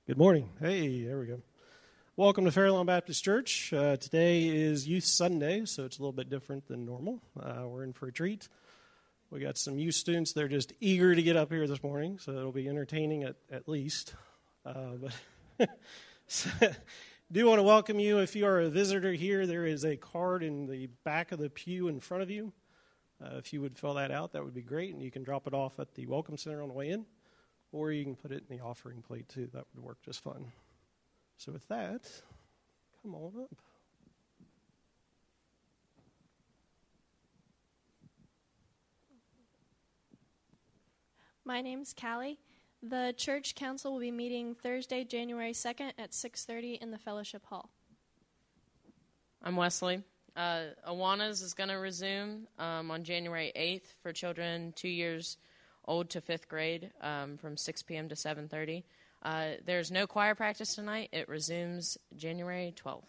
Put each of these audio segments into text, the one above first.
Good morning. Hey, there we go. Welcome to Fairlawn Baptist Church. Today is Youth Sunday, so it's a little bit different than normal. We're in for a treat. We got some youth students. They're just eager to get up here this morning, so it'll be entertaining at least. But do want to welcome you. If you are a visitor here, there is a card in the back of the pew in front of you. If you would fill that out, that would be great, and you can drop it off at the Welcome Center on the way in. Or you can put it in the offering plate, too. That would work just fine. So with that, come on up. My name's Callie. The church council will be meeting Thursday, January 2nd at 6:30 in the fellowship hall. I'm Wesley. Awanas is going to resume on January 8th for children 2 years old to 5th grade from 6 p.m. to 7:30. There's no choir practice tonight. It resumes January 12th.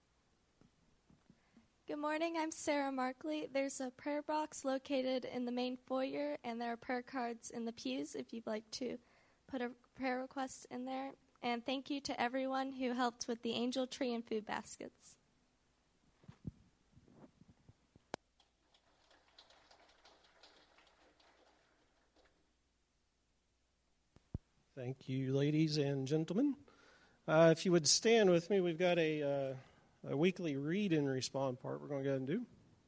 Good morning. I'm Sarah Markley. There's a prayer box located in the main foyer, and there are prayer cards in the pews if you'd like to put a prayer request in there. And thank you to everyone who helped with the angel tree and food baskets. Thank you, ladies and gentlemen. If you would stand with me, we've got a weekly read and respond part we're going to go ahead and do.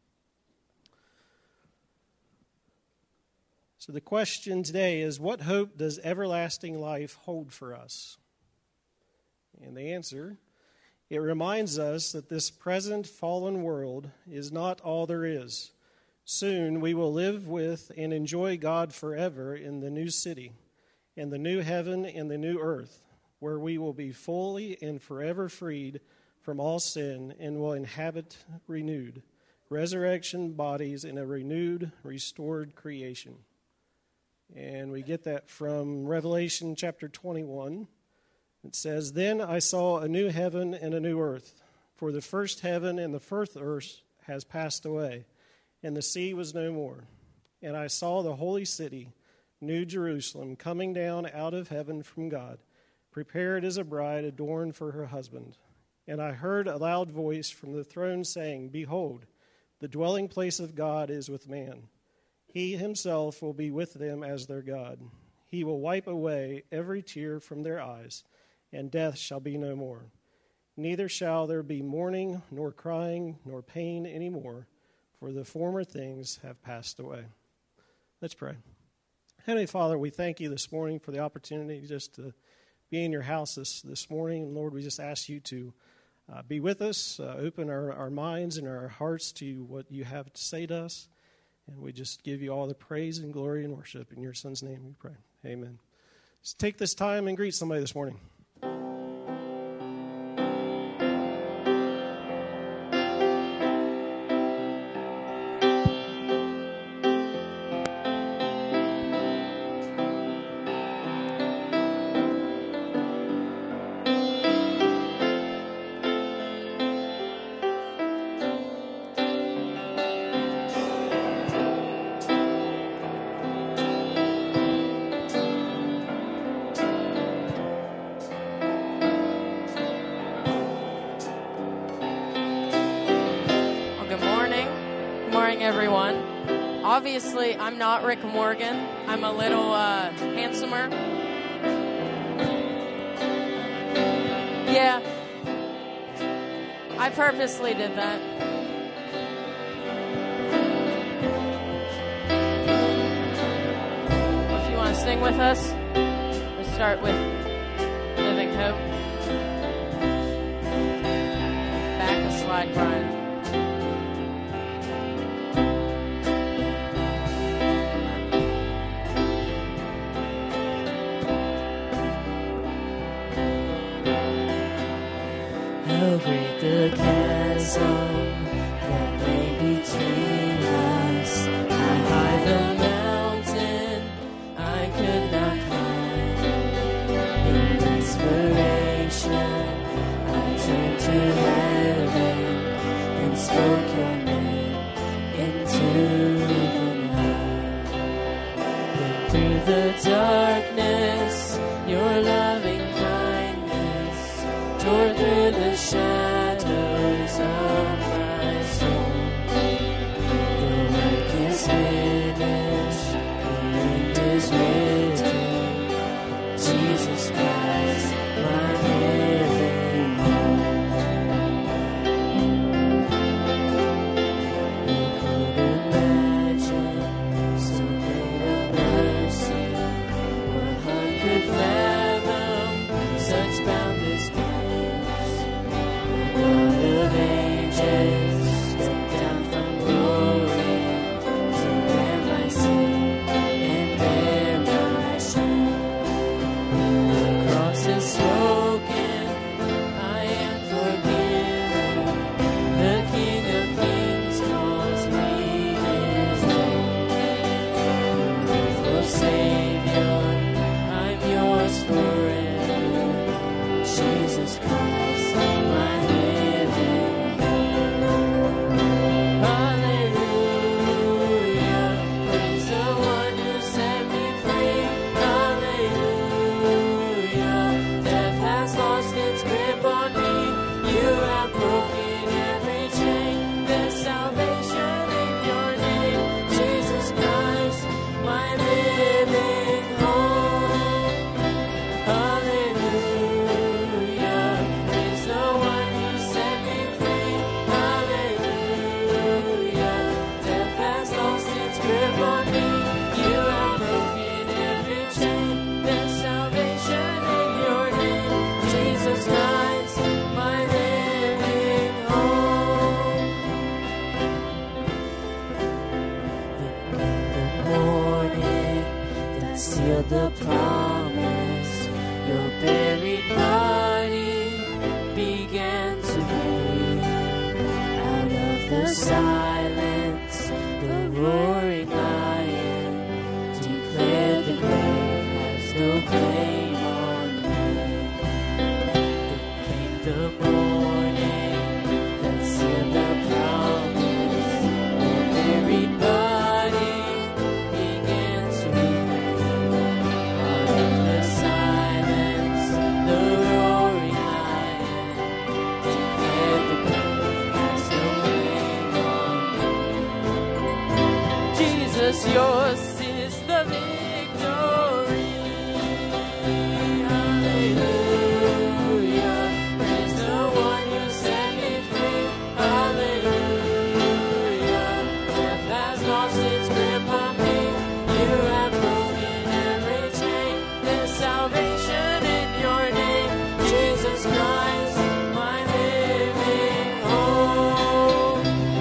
So the question today is, what hope does everlasting life hold for us? And the answer, it reminds us that this present fallen world is not all there is. Soon we will live with and enjoy God forever in the new city, and the new heaven and the new earth, where we will be fully and forever freed from all sin and will inhabit renewed resurrection bodies in a renewed, restored creation. And we get that from Revelation chapter 21. It says, "Then I saw a new heaven and a new earth, for the first heaven and the first earth has passed away, and the sea was no more. And I saw the holy city, New Jerusalem, coming down out of heaven from God, prepared as a bride adorned for her husband. And I heard a loud voice from the throne saying, 'Behold, the dwelling place of God is with man. He himself will be with them as their God. He will wipe away every tear from their eyes, and death shall be no more. Neither shall there be mourning, nor crying, nor pain any more, for the former things have passed away.'" Let's pray. Heavenly Father, we thank you this morning for the opportunity just to be in your house this morning. And Lord, we just ask you to be with us, open our minds and our hearts to what you have to say to us. And we just give you all the praise and glory and worship. In your Son's name we pray. Amen. Just take this time and greet somebody this morning. Obviously, I'm not Rick Morgan. I'm a little handsomer. Yeah, I purposely did that. If you want to sing with us, we'll start with Living Hope. Back a slide, Brian. How great the chasm that lay between us. How high the mountain I could not climb. In desperation, I turned to heaven and spoke your name into the night. And through the darkness, your loving kindness through the shadows of my soul. The work is finished, the end is written. Jesus Christ, my living hope. Who could imagine so great a mercy? What heart could fathom such boundless grace? The God of ages stepped down from glory to bear my sin and bear my shame. The cross is spoken, I am forgiven. The King of Kings calls me his own. Beautiful Savior, I'm yours forever. Jesus Christ, my living hope. Hallelujah, praise the one who set me free. Hallelujah, death has lost its grip on me. You have broken every chain. There's salvation in your name. Jesus Christ, my living hope. Hallelujah, praise the one who set me free. Hallelujah, death has lost its grip on me. You have broken every chain. There's salvation in your name. Jesus Christ, my living hope. In the morning that sealed the promise, your buried body began to breathe. Out of the silence, the roaring lion declared the grave has no claim on me. Then came the morning that sealed the promise. Your buried body began to breathe. Out of the silence, the roaring lion declared the grave has no claim on me. Jesus, yours is the victory. Hallelujah, praise the one who set me free. Hallelujah, death has lost its grip on me. You have broken every chain. There's salvation in your name. Jesus Christ, my living hope.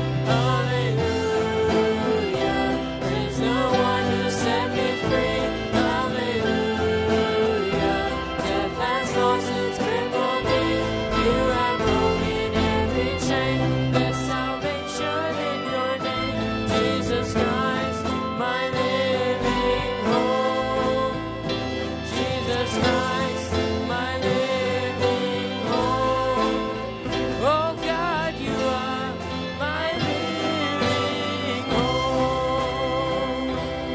Hallelujah, praise the one who set me free. Hallelujah, death has lost its grip on me. You have broken every chain. There's salvation in your name. Jesus Christ, my living hope. Jesus Christ, my living hope. Oh God, you are my living hope.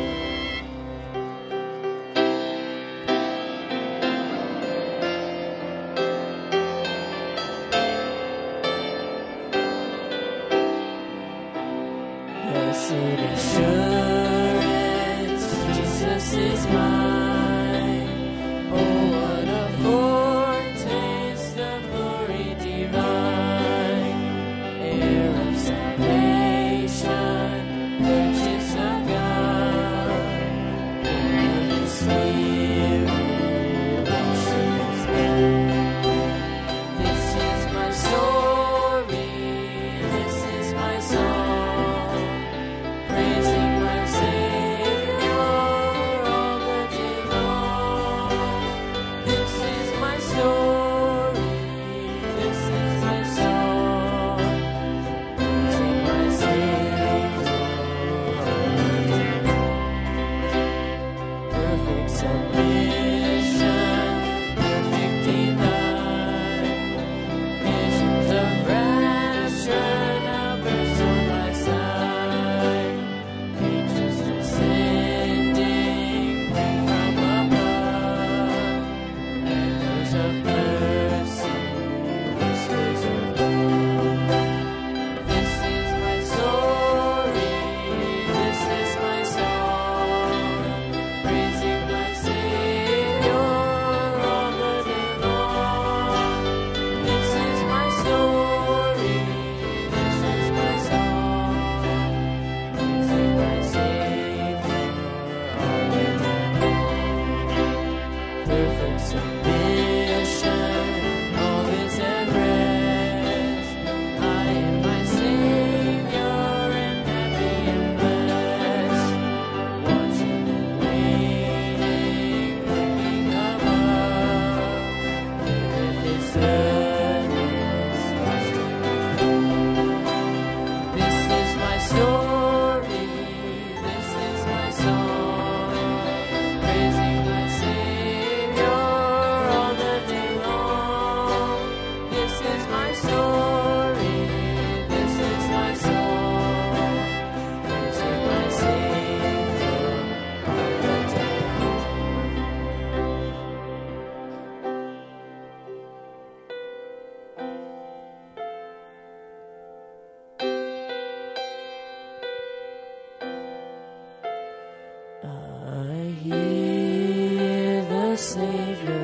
Blessed assurance, Jesus is mine. Oh, what a foretaste of glory divine. Heir of salvation, purchase of God. Holy Spirit, worship His name. This is my story, this is my song, praising my Savior all the day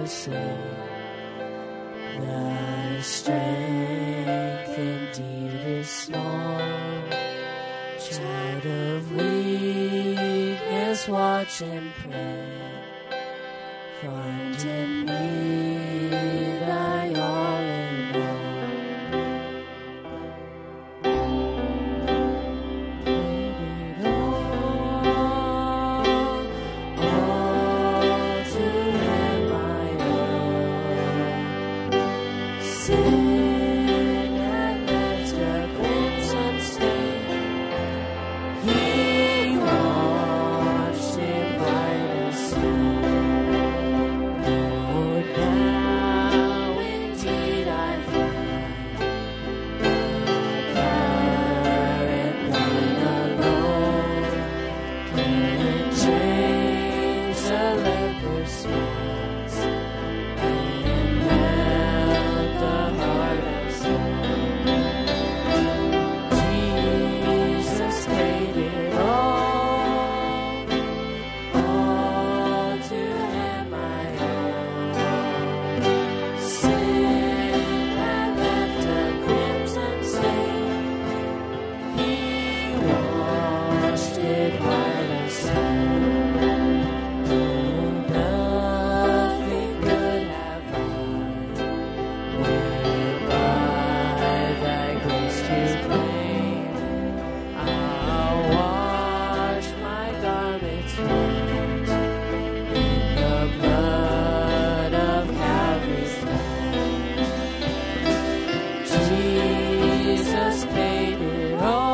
say, thy strength indeed is small. Child of weakness, watch and pray. Find in me thy all in all. Lead it all to Him I owe. Sin and left a crimson stain. He washed it white as snow. Lord, now indeed I find thy power and thine alone can change the leper's spots and melt the heart of stone. Jesus paid it all to Him I owe. Sin had left a crimson stain. He washed it white as snow. Nothing good have I, whereby thy grace to claim. I'll wash my garments white in the blood of Calvary's land. Jesus paid it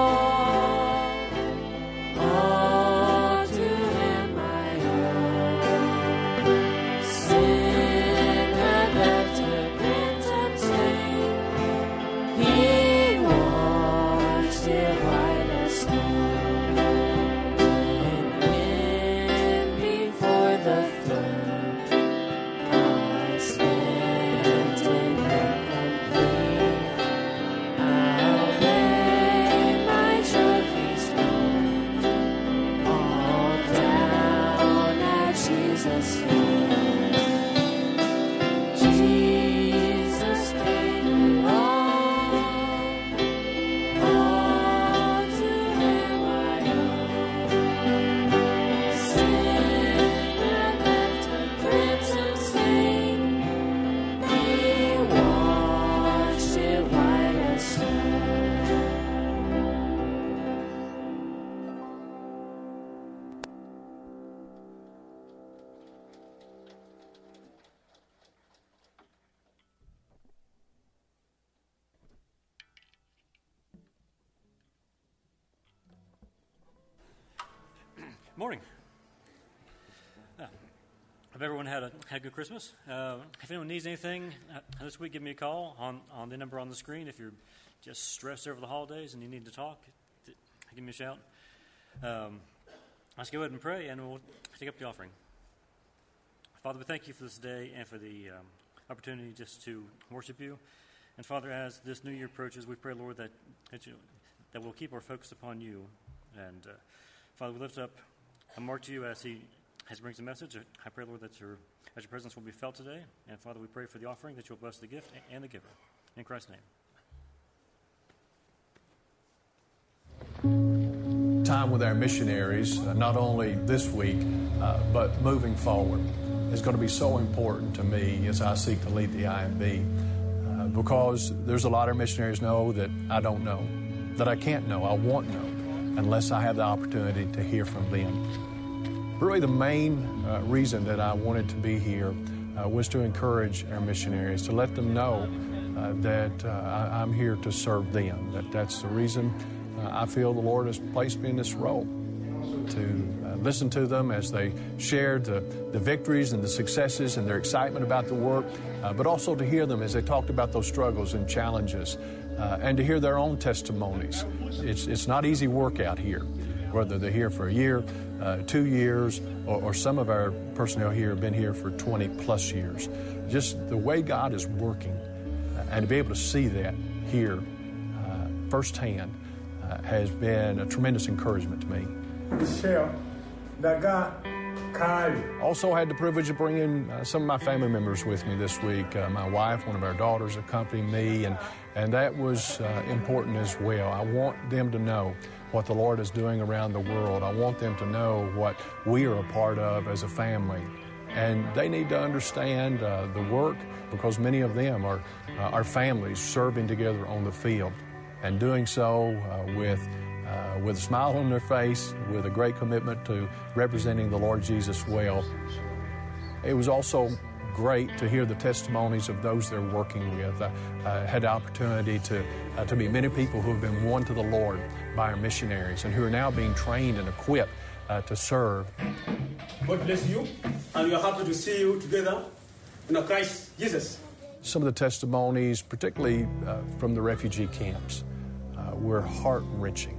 all to Him I owe. Sin had left a crimson stain. He washed it white as snow. And when before the throne I stand in complete, I'll lay my trophies down, all down at Jesus' feet. Jesus paid it all to Him I owe. Sin had left a crimson stain. He washed it white as snow. Morning. Hope everyone had a good Christmas. If anyone needs anything this week, give me a call on the number on the screen. If you're just stressed over the holidays and you need to talk, give me a shout. Let's go ahead and pray, and we'll take up the offering. Father, we thank you for this day and for the opportunity just to worship you. And Father, as this new year approaches, we pray, Lord, that we'll keep our focus upon you. And Father, we lift up Mark to you as he brings a message. I pray, Lord, that your presence will be felt today. And Father, we pray for the offering, that you'll bless the gift and the giver. In Christ's name. Time with our missionaries, not only this week, but moving forward, is going to be so important to me as I seek to lead the IMB. Because there's a lot of missionaries know that I don't know, that I can't know, I won't know, unless I have the opportunity to hear from them. Really, the main reason that I wanted to be here was to encourage our missionaries, to let them know that I'm here to serve them. That's the reason I feel the Lord has placed me in this role, to listen to them as they shared the victories and the successes and their excitement about the work, but also to hear them as they talked about those struggles and challenges, and to hear their own testimonies. It's not easy work out here, whether they're here for a year, 2 years, or some of our personnel here have been here for 20 plus years. Just the way God is working, and to be able to see that here firsthand has been a tremendous encouragement to me. Share that God Also had the privilege of bringing some of my family members with me this week. My wife, one of our daughters accompanied me, and that was important as well. I want them to know what the Lord is doing around the world. I want them to know what we are a part of as a family. And they need to understand the work, because many of them are families serving together on the field and doing so with a smile on their face, with a great commitment to representing the Lord Jesus well. It was also great to hear the testimonies of those they're working with. I had the opportunity to meet many people who have been won to the Lord by our missionaries and who are now being trained and equipped to serve. God bless you, and we are happy to see you together in Christ Jesus. Some of the testimonies, particularly from the refugee camps, were heart-wrenching.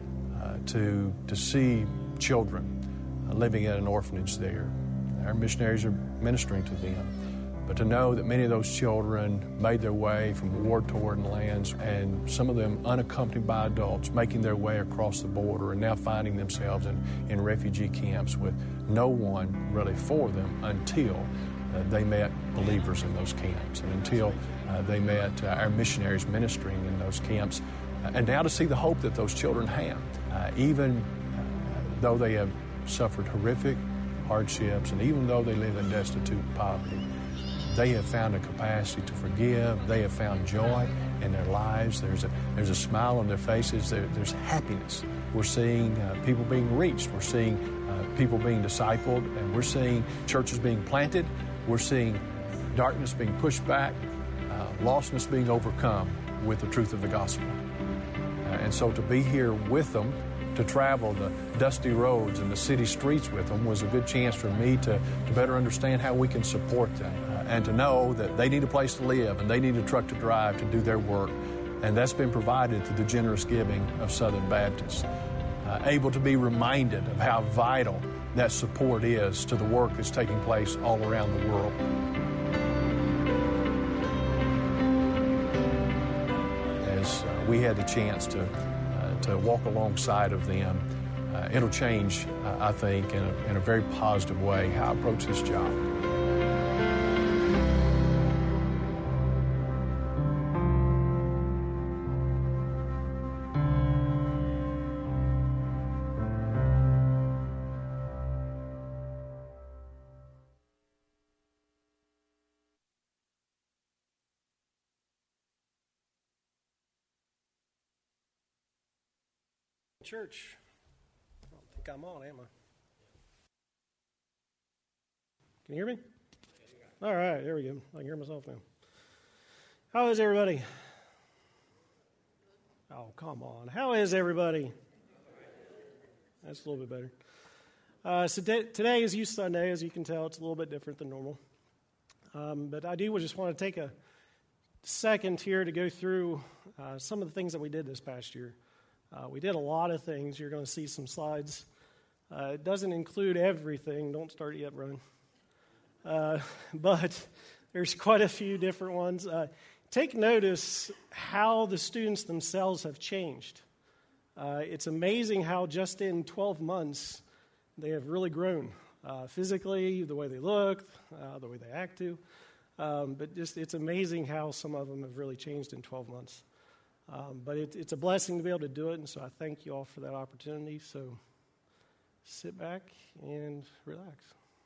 To see children living at an orphanage there. Our missionaries are ministering to them. But to know that many of those children made their way from war-torn lands, and some of them unaccompanied by adults, making their way across the border and now finding themselves in refugee camps with no one really for them until they met believers in those camps, and until they met our missionaries ministering in those camps. And now to see the hope that those children have, even though they have suffered horrific hardships, and even though they live in destitute poverty, they have found a capacity to forgive. They have found joy in their lives. There's a smile on their faces. There's happiness. We're seeing people being reached. We're seeing people being discipled, and we're seeing churches being planted. We're seeing darkness being pushed back, lostness being overcome with the truth of the gospel. And so to be here with them, to travel the dusty roads and the city streets with them, was a good chance for me to better understand how we can support them, and to know that they need a place to live and they need a truck to drive to do their work. And that's been provided through the generous giving of Southern Baptist. Able to be reminded of how vital that support is to the work that's taking place all around the world. As we had the chance to walk alongside of them, it'll change, I think, in a very positive way how I approach this job. Church. I don't think I'm on, am I? Can you hear me? All right, there we go. I can hear myself now. How is everybody? Oh, come on. How is everybody? That's a little bit better. So today is Youth Sunday. As you can tell, it's a little bit different than normal. But I do just want to take a second here to go through some of the things that we did this past year. We did a lot of things. You're going to see some slides. It doesn't include everything. Don't start yet, Brian. But there's quite a few different ones. Take notice how the students themselves have changed. It's amazing how just in 12 months they have really grown. Physically, the way they look, the way they act too. But just it's amazing how some of them have really changed in 12 months. But it's a blessing to be able to do it, and so I thank you all for that opportunity. So sit back and relax.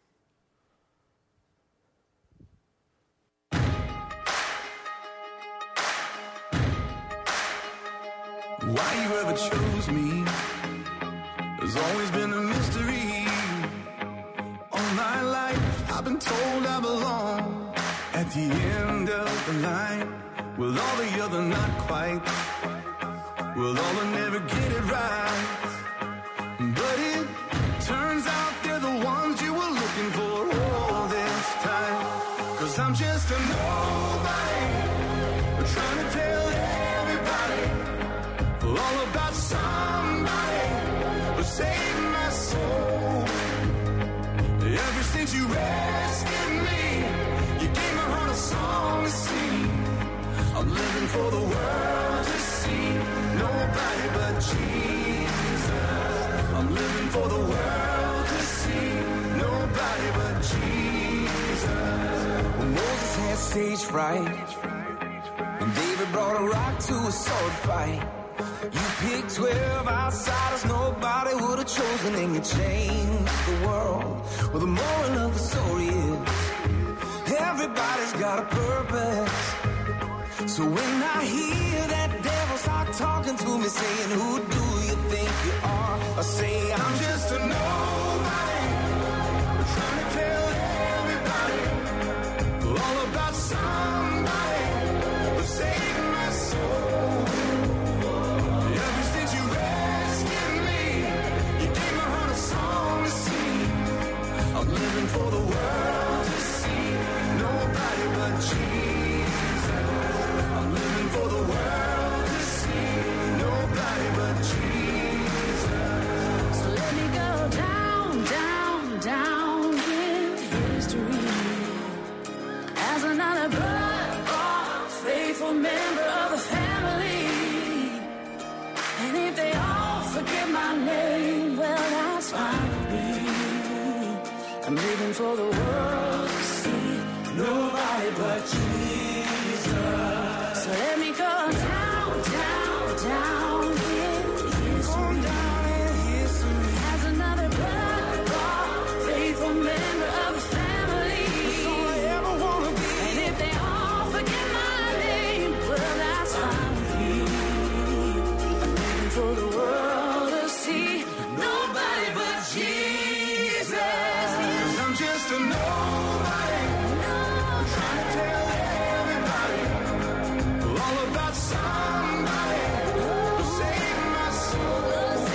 Why you ever chose me has always been a mystery. All my life I've been told I belong at the end of the line. With all the other not quite, with all the never get it right. But it turns out they're the ones you were looking for all this time. 'Cause I'm just a nobody, trying to tell everybody all about somebody who saved my soul. Ever since you rescued me, you gave my heart a song to sing. I'm living for the world to see, nobody but Jesus. had stage fright, and David brought a rock to a sword fight. You picked 12 outsiders nobody would have chosen, and you changed the world. Well, the moral of the story is everybody's got a purpose. So when I hear that devil start talking to me, saying, who do you think you are? I say, I'm just a nobody, trying to tell everybody all about somebody who saved my soul. Ever since you rescued me, you gave my heart a song to sing. I'm living for the world to see, nobody but Jesus. I'm living for the world to see, nobody but Jesus. So let me go down, down, down in history as another blood-bought, faithful member of the family. And if they all forget my name, well, that's fine with me. I'm living for the world to see, Nobody but Jesus. so let me go down, down, down in history as another blood-bought, faithful member of the family. And if they all forget my name, well, that's fine with me. I'm living for the world to see, nobody but Jesus. 'Cause I'm just a nobody, trying to tell everybody all about somebody who saved my soul.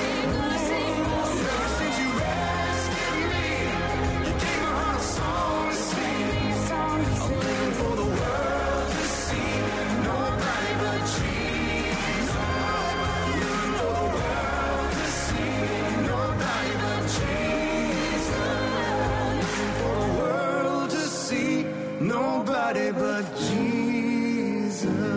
Ever since you rescued me, you gave my heart a song to sing. I'm living for the world to see, nobody but Jesus. Living for the world to see, nobody but Jesus. Living for the world to see, nobody but Jesus.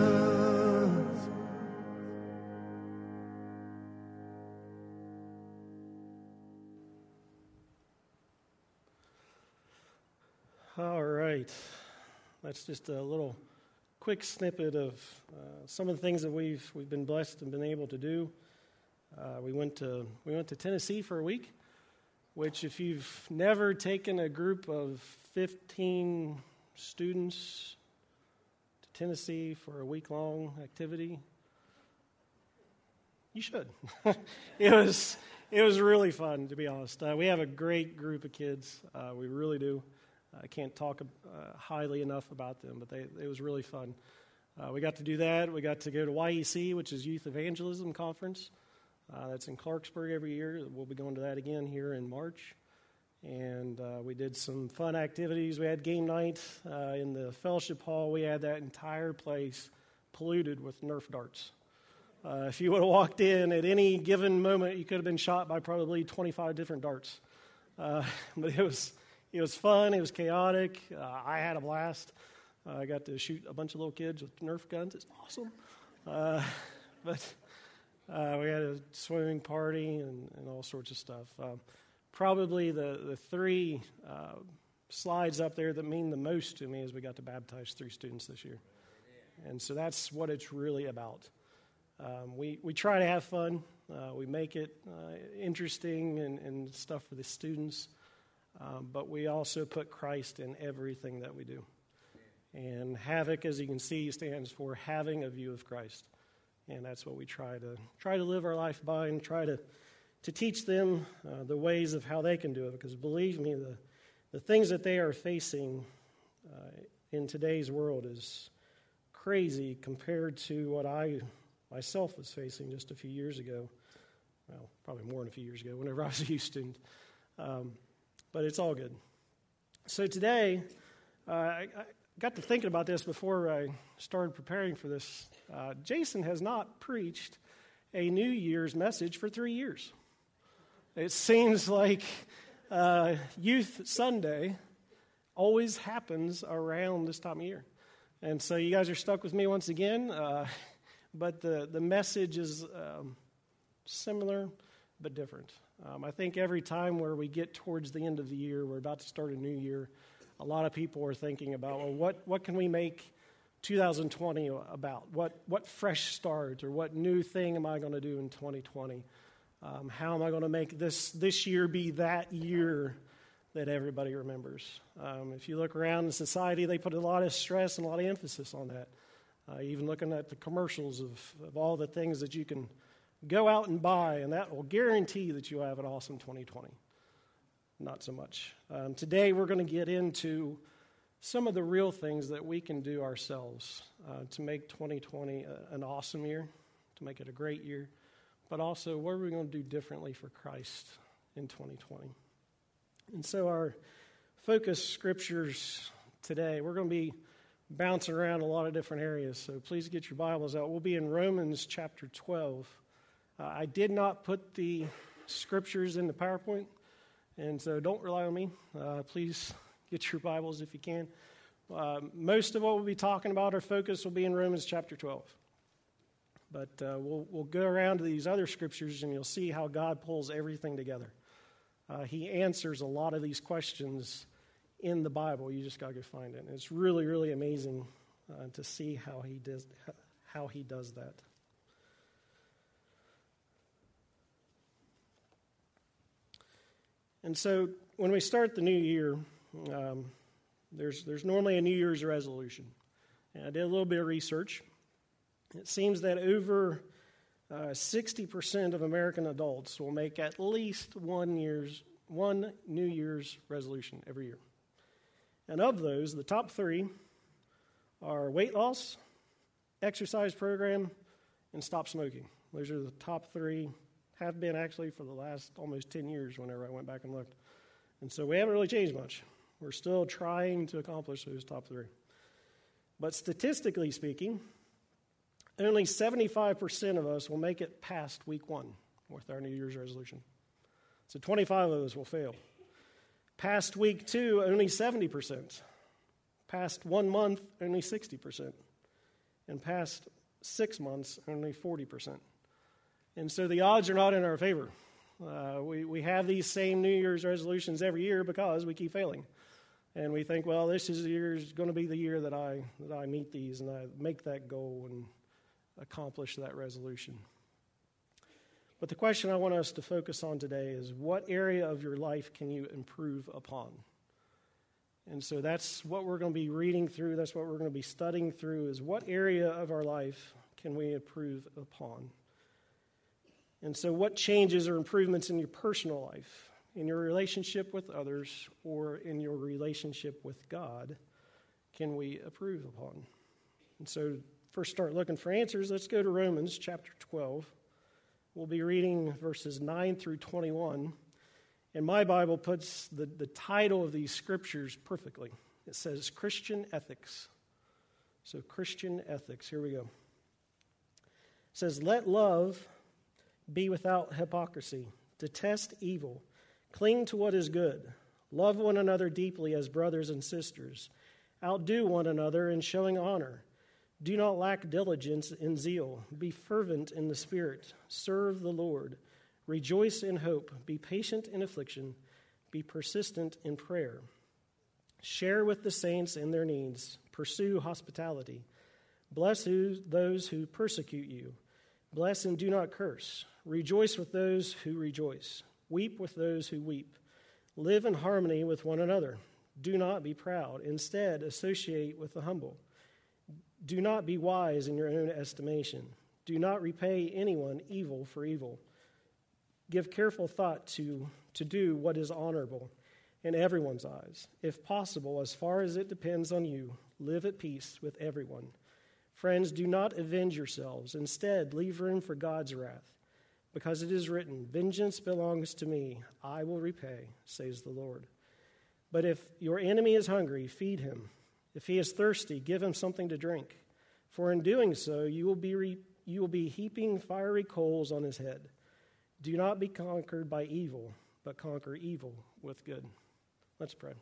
All right. That's just a little quick snippet of some of the things that we've been blessed and been able to do. We went to Tennessee for a week, which if you've never taken a group of 15 students to Tennessee for a week-long activity, you should. It was really fun, to be honest. We have a great group of kids. We really do. I can't talk highly enough about them, but it was really fun. We got to do that. We got to go to YEC, which is Youth Evangelism Conference. That's in Clarksburg every year. We'll be going to that again here in March. And we did some fun activities. We had game night in the fellowship hall. We had that entire place polluted with Nerf darts. If you would have walked in at any given moment, you could have been shot by probably 25 different darts. But it was fun. It was chaotic. I had a blast. I got to shoot a bunch of little kids with Nerf guns. It's awesome. But we had a swimming party and all sorts of stuff. Probably the three slides up there that mean the most to me is we got to baptize 3 students this year. And so that's what it's really about. We try to have fun. We make it interesting and stuff for the students. But we also put Christ in everything that we do. And HAVOC, as you can see, stands for having a view of Christ. And that's what we try to live our life by and try to teach them the ways of how they can do it. Because believe me, the things that they are facing in today's world is crazy compared to what I myself was facing just a few years ago. Well, probably more than a few years ago, whenever I was a youth student. But it's all good. So today, I got to thinking about this before I started preparing for this. Jason has not preached a New Year's message for 3 years. It seems like Youth Sunday always happens around this time of year. And so you guys are stuck with me once again. But the message is similar but different. I think every time where we get towards the end of the year, we're about to start a new year, a lot of people are thinking about, well, what can we make 2020 about? What fresh start or what new thing am I going to do in 2020? How am I going to make this year be that year that everybody remembers? If you look around in society, they put a lot of stress and a lot of emphasis on that. Even looking at the commercials of all the things that you can go out and buy, and that will guarantee that you'll have an awesome 2020. Not so much. Today we're going to get into some of the real things that we can do ourselves to make 2020 an awesome year, to make it a great year, but also what are we going to do differently for Christ in 2020. And so our focus scriptures today, we're going to be bouncing around a lot of different areas, so please get your Bibles out. We'll be in Romans chapter 12. I did not put the scriptures in the PowerPoint, and so don't rely on me. Please get your Bibles if you can. Most of what we'll be talking about, our focus will be in Romans chapter 12. But we'll go around to these other scriptures, and you'll see how God pulls everything together. He answers a lot of these questions in the Bible. You just got to go find it. And it's really, really amazing to see how he does that. And so when we start the new year, there's normally a New Year's resolution. And I did a little bit of research. It seems that over 60% of American adults will make at least one New Year's resolution every year. And of those, the top three are weight loss, exercise program, and stop smoking. Those are the top three, have been actually for the last almost 10 years whenever I went back and looked. And so we haven't really changed much. We're still trying to accomplish those top three. But statistically speaking, only 75% of us will make it past week one with our New Year's resolution. So 25 of us will fail. Past week two, only 70%. Past 1 month, only 60%. And past 6 months, only 40%. And so the odds are not in our favor. We have these same New Year's resolutions every year because we keep failing. And we think, well, this is going to be the year that I meet these and I make that goal and accomplish that resolution. But the question I want us to focus on today is, what area of your life can you improve upon? And so that's what we're going to be reading through. That's what we're going to be studying through, is what area of our life can we improve upon? And so what changes or improvements in your personal life, in your relationship with others, or in your relationship with God can we improve upon? And so first start looking for answers. Let's go to Romans chapter 12. We'll be reading verses 9 through 21. And my Bible puts the title of these scriptures perfectly. It says Christian Ethics. So Christian Ethics. Here we go. It says, let love be without hypocrisy. Detest evil. Cling to what is good. Love one another deeply as brothers and sisters. Outdo one another in showing honor. Do not lack diligence in zeal. Be fervent in the Spirit. Serve the Lord. Rejoice in hope. Be patient in affliction. Be persistent in prayer. Share with the saints in their needs. Pursue hospitality. Bless those who persecute you. Bless and do not curse. Rejoice with those who rejoice. Weep with those who weep. Live in harmony with one another. Do not be proud. Instead, associate with the humble. Do not be wise in your own estimation. Do not repay anyone evil for evil. Give careful thought to do what is honorable in everyone's eyes. If possible, as far as it depends on you, live at peace with everyone. Friends, do not avenge yourselves. Instead, leave room for God's wrath. Because it is written, vengeance belongs to me. I will repay, says the Lord. But if your enemy is hungry, feed him. If he is thirsty, give him something to drink. For in doing so, you will be heaping fiery coals on his head. Do not be conquered by evil, but conquer evil with good. Let's pray.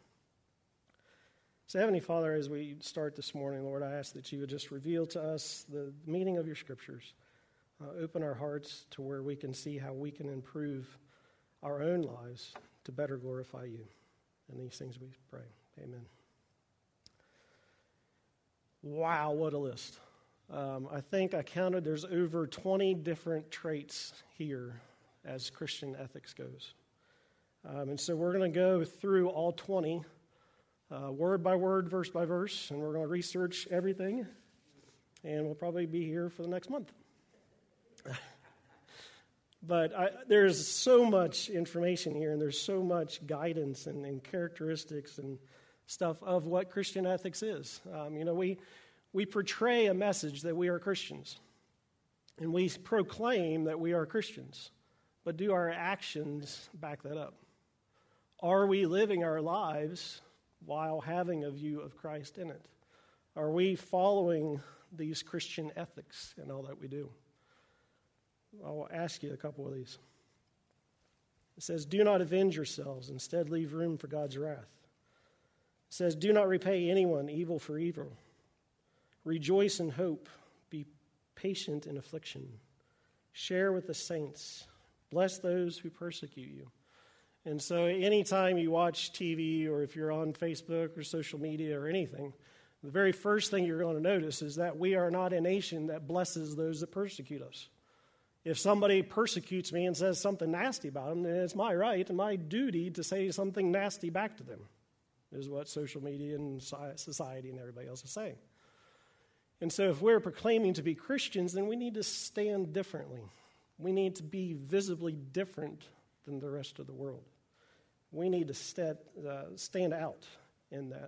So, Heavenly Father, as we start this morning, Lord, I ask that you would just reveal to us the meaning of your scriptures. Open our hearts to where we can see how we can improve our own lives to better glorify you. And these things we pray. Amen. Wow, what a list. I think I counted there's over 20 different traits here as Christian ethics goes. And so we're going to go through all 20, word by word, verse by verse, and we're going to research everything, and we'll probably be here for the next month. But there's so much information here, and there's so much guidance and characteristics and stuff of what Christian ethics is. We portray a message that we are Christians, and we proclaim that we are Christians, but do our actions back that up? Are we living our lives while having a view of Christ in it? Are we following these Christian ethics in all that we do? I'll ask you a couple of these. It says, do not avenge yourselves. Instead, leave room for God's wrath. It says, do not repay anyone evil for evil. Rejoice in hope. Be patient in affliction. Share with the saints. Bless those who persecute you. And so anytime you watch TV or if you're on Facebook or social media or anything, the very first thing you're going to notice is that we are not a nation that blesses those that persecute us. If somebody persecutes me and says something nasty about them, then it's my right and my duty to say something nasty back to them, is what social media and society and everybody else is saying. And so if we're proclaiming to be Christians, then we need to stand differently. We need to be visibly different than the rest of the world. We need to stand out in that.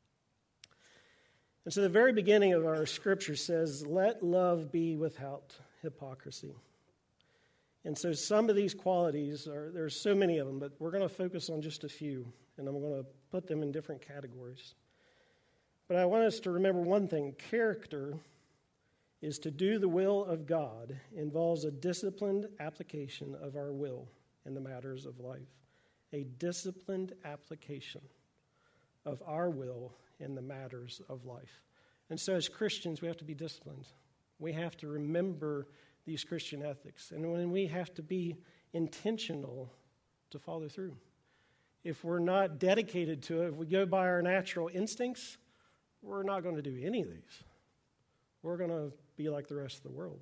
And so the very beginning of our scripture says, let love be without hypocrisy. And so some of these qualities, there's so many of them, but we're going to focus on just a few, and I'm going to put them in different categories. But I want us to remember one thing. Character is to do the will of God, involves a disciplined application of our will in the matters of life. A disciplined application of our will in the matters of life. And so as Christians, we have to be disciplined. We have to remember these Christian ethics. And when we have to be intentional to follow through. If we're not dedicated to it, if we go by our natural instincts, we're not going to do any of these. We're going to be like the rest of the world.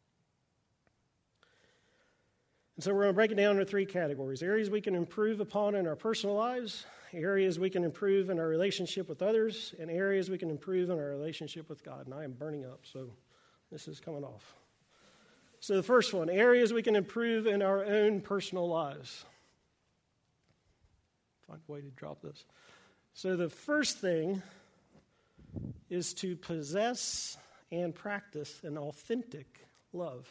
And so we're going to break it down into three categories. Areas we can improve upon in our personal lives, areas we can improve in our relationship with others, and areas we can improve in our relationship with God. And I am burning up, so this is coming off. So the first one, areas we can improve in our own personal lives. Find a way to drop this. So the first thing is to possess and practice an authentic love.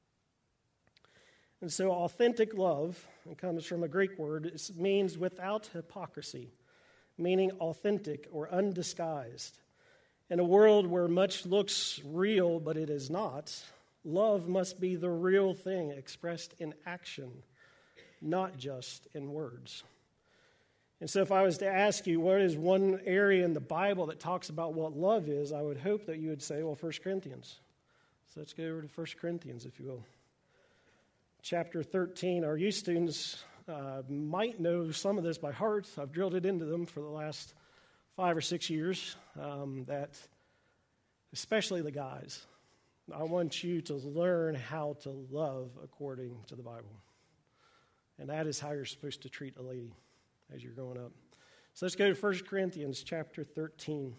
And so authentic love, it comes from a Greek word, it means without hypocrisy, meaning authentic or undisguised. In a world where much looks real, but it is not, love must be the real thing expressed in action, not just in words. And so if I was to ask you what is one area in the Bible that talks about what love is, I would hope that you would say, well, 1 Corinthians. So let's go over to 1 Corinthians, if you will. Chapter 13, our youth students might know some of this by heart. I've drilled it into them for the last 5 or 6 years, that especially the guys, I want you to learn how to love according to the Bible. And that is how you're supposed to treat a lady as you're growing up. So let's go to 1 Corinthians chapter 13.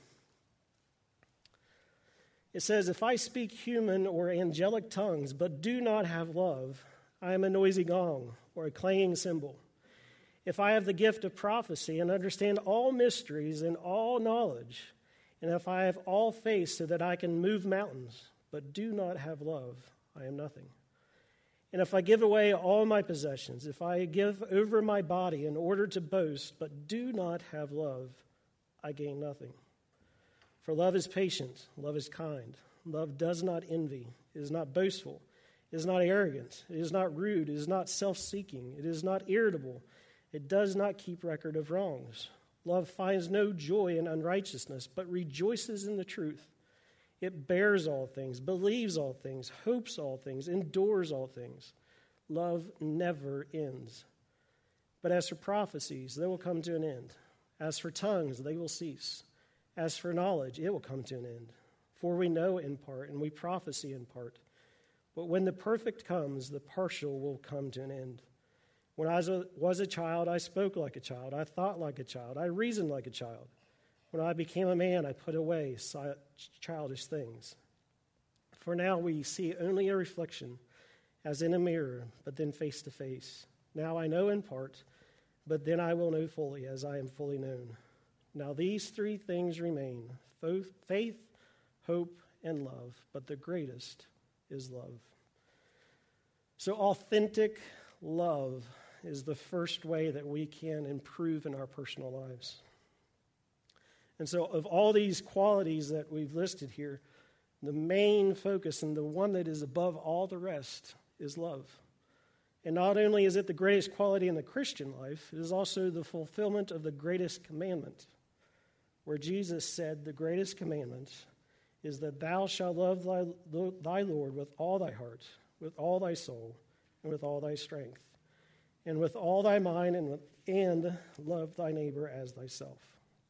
It says, if I speak human or angelic tongues, but do not have love, I am a noisy gong or a clanging cymbal. If I have the gift of prophecy and understand all mysteries and all knowledge, and if I have all faith so that I can move mountains, but do not have love, I am nothing. And if I give away all my possessions, if I give over my body in order to boast, but do not have love, I gain nothing. For love is patient, love is kind, love does not envy, is not boastful, is not arrogant, it is not rude, it is not self-seeking, it is not irritable, it does not keep record of wrongs. Love finds no joy in unrighteousness, but rejoices in the truth. It bears all things, believes all things, hopes all things, endures all things. Love never ends. But as for prophecies, they will come to an end. As for tongues, they will cease. As for knowledge, it will come to an end. For we know in part, and we prophesy in part. But when the perfect comes, the partial will come to an end. When I was a child, I spoke like a child. I thought like a child. I reasoned like a child. When I became a man, I put away childish things. For now we see only a reflection, as in a mirror, but then face to face. Now I know in part, but then I will know fully, as I am fully known. Now these three things remain: faith, hope, and love, but the greatest is love. So authentic love is the first way that we can improve in our personal lives. And so of all these qualities that we've listed here, the main focus and the one that is above all the rest is love. And not only is it the greatest quality in the Christian life, it is also the fulfillment of the greatest commandment, where Jesus said the greatest commandment is that thou shalt love thy Lord with all thy heart, with all thy soul, and with all thy strength, and with all thy mind, and love thy neighbor as thyself.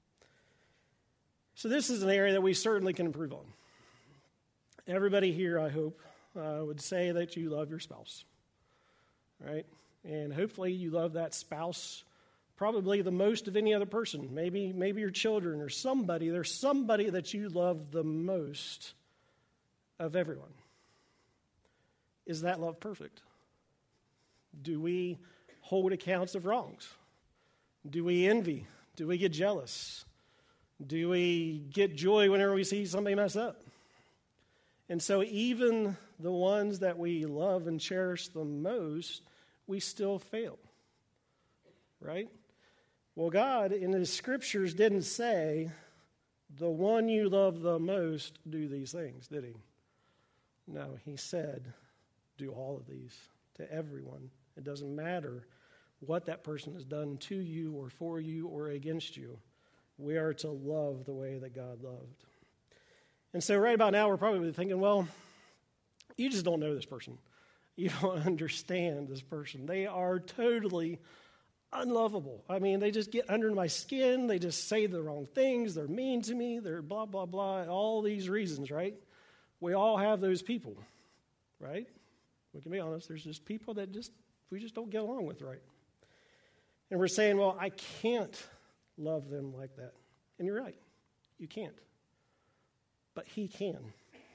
So this is an area that we certainly can improve on. Everybody here, I hope, would say that you love your spouse, right? And hopefully you love that spouse probably the most of any other person. Maybe your children or somebody. There's somebody that you love the most of everyone. Is that love perfect? Do we hold accounts of wrongs? Do we envy? Do we get jealous? Do we get joy whenever we see somebody mess up? And so even the ones that we love and cherish the most, we still fail, right? Well, God in His scriptures didn't say, the one you love the most, do these things, did He? No, He said, do all of these to everyone. It doesn't matter what that person has done to you or for you or against you. We are to love the way that God loved. And so right about now, we're probably thinking, well, you just don't know this person. You don't understand this person. They are totally unlovable. I mean, they just get under my skin. They just say the wrong things. They're mean to me. They're blah, blah, blah. All these reasons, right? We all have those people, right? We can be honest. There's just people that we just don't get along with, right? And we're saying, well, I can't love them like that. And you're right. You can't. But He can.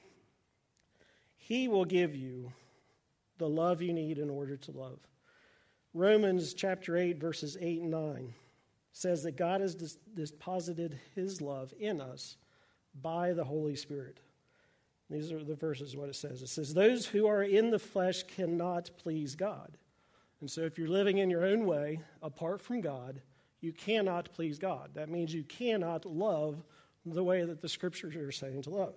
He will give you the love you need in order to love. Romans chapter 8, verses 8 and 9 says that God has deposited His love in us by the Holy Spirit. These are the verses, what it says. It says, those who are in the flesh cannot please God. And so if you're living in your own way, apart from God, you cannot please God. That means you cannot love the way that the scriptures are saying to love.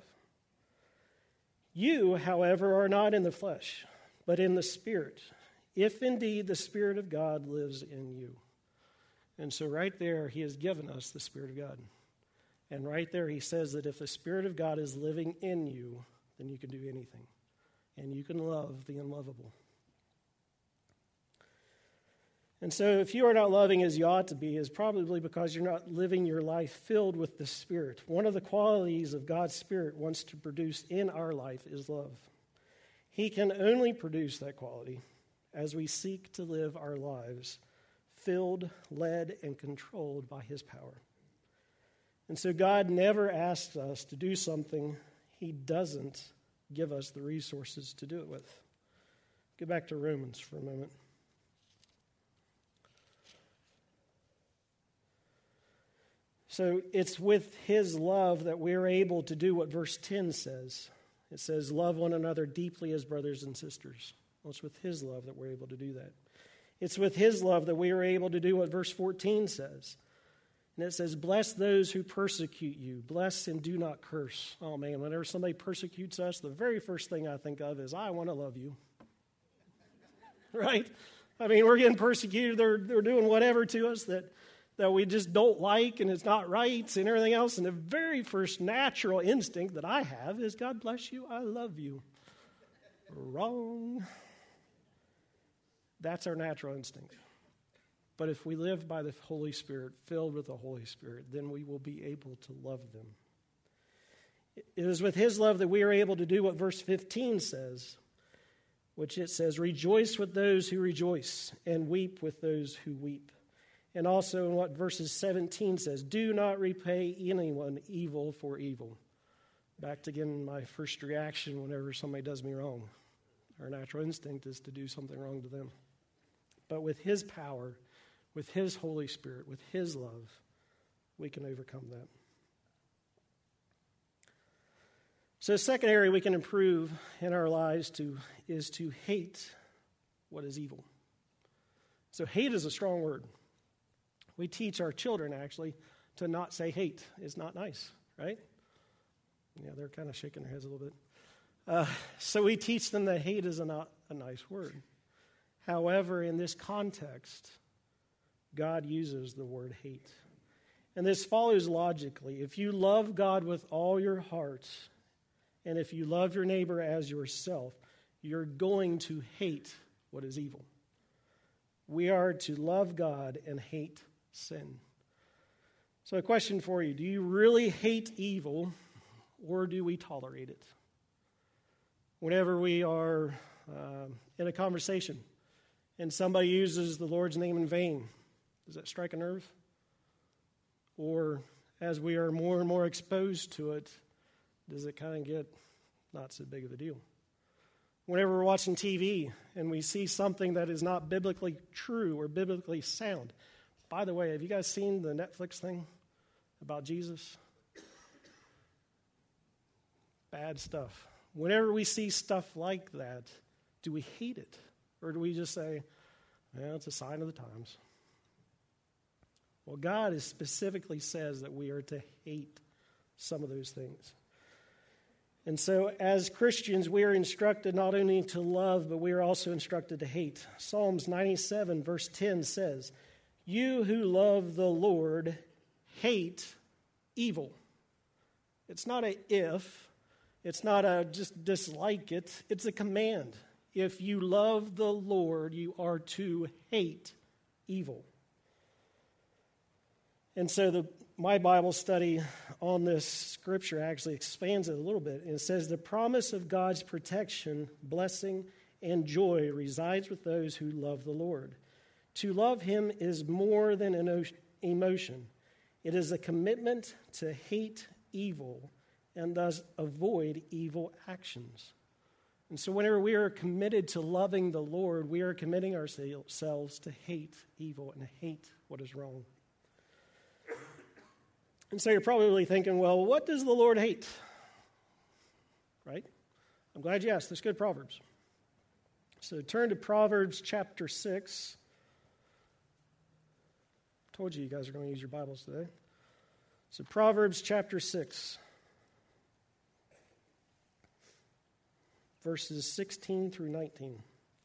You, however, are not in the flesh, but in the Spirit, if indeed the Spirit of God lives in you. And so right there, He has given us the Spirit of God. And right there, He says that if the Spirit of God is living in you, then you can do anything. And you can love the unlovable. And so if you are not loving as you ought to be, is probably because you're not living your life filled with the Spirit. One of the qualities of God's Spirit wants to produce in our life is love. He can only produce that quality as we seek to live our lives filled, led, and controlled by His power. And so God never asks us to do something He doesn't give us the resources to do it with. Go back to Romans for a moment. So it's with His love that we're able to do what verse 10 says. It says, love one another deeply as brothers and sisters. Well, it's with His love that we're able to do that. It's with His love that we are able to do what verse 14 says. And it says, bless those who persecute you. Bless and do not curse. Oh, man, whenever somebody persecutes us, the very first thing I think of is, I want to love you. Right? I mean, we're getting persecuted. They're doing whatever to us that we just don't like, and it's not right, and everything else. And the very first natural instinct that I have is, God bless you, I love you. Wrong. That's our natural instinct. But if we live by the Holy Spirit, filled with the Holy Spirit, then we will be able to love them. It is with his love that we are able to do what verse 15 says, which it says, rejoice with those who rejoice and weep with those who weep. And also in what verses 17 says, do not repay anyone evil for evil. Back to again my first reaction whenever somebody does me wrong. Our natural instinct is to do something wrong to them. But with his power, with his Holy Spirit, with his love, we can overcome that. So the second area we can improve in our lives is to hate what is evil. So hate is a strong word. We teach our children, actually, to not say hate. It's not nice, right? Yeah, they're kind of shaking their heads a little bit. So we teach them that hate is not a nice word. However, in this context, God uses the word hate. And this follows logically. If you love God with all your heart, and if you love your neighbor as yourself, you're going to hate what is evil. We are to love God and hate sin. So a question for you, do you really hate evil, or do we tolerate it? Whenever we are in a conversation and somebody uses the Lord's name in vain, does that strike a nerve? Or as we are more and more exposed to it, does it kind of get not so big of a deal? Whenever we're watching TV and we see something that is not biblically true or biblically sound. By the way, have you guys seen the Netflix thing about Jesus? Bad stuff. Whenever we see stuff like that, do we hate it? Or do we just say, well, it's a sign of the times? Well, God specifically says that we are to hate some of those things. And so as Christians, we are instructed not only to love, but we are also instructed to hate. Psalms 97 verse 10 says, you who love the Lord hate evil. It's not a if. It's not a just dislike it. It's a command. If you love the Lord, you are to hate evil. And so my Bible study on this scripture actually expands it a little bit. And it says, the promise of God's protection, blessing, and joy resides with those who love the Lord. To love him is more than an emotion. It is a commitment to hate evil and thus avoid evil actions. And so whenever we are committed to loving the Lord, we are committing ourselves to hate evil and hate what is wrong. And so you're probably thinking, well, what does the Lord hate? Right? I'm glad you asked. Let's go to Proverbs. So turn to Proverbs chapter 6. Told you guys are going to use your Bibles today. So Proverbs chapter 6. Verses 16 through 19.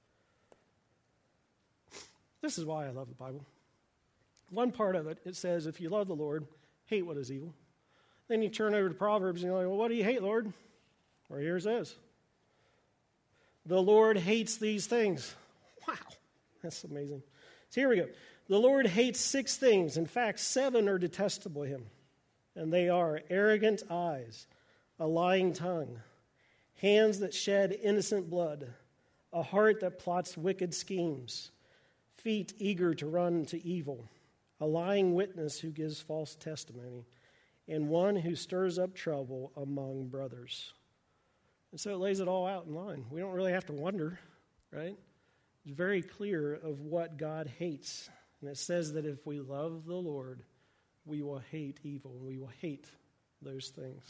This is why I love the Bible. One part of it, it says, if you love the Lord, hate what is evil. Then you turn over to Proverbs and you're like, well, what do you hate, Lord? Well, here it says. The Lord hates these things. Wow, that's amazing. So here we go. The Lord hates 6 things. In fact, 7 are detestable to him. And they are arrogant eyes, a lying tongue, hands that shed innocent blood, a heart that plots wicked schemes, feet eager to run to evil, a lying witness who gives false testimony, and one who stirs up trouble among brothers. And so it lays it all out in line. We don't really have to wonder, right? It's very clear of what God hates. And it says that if we love the Lord, we will hate evil, and we will hate those things.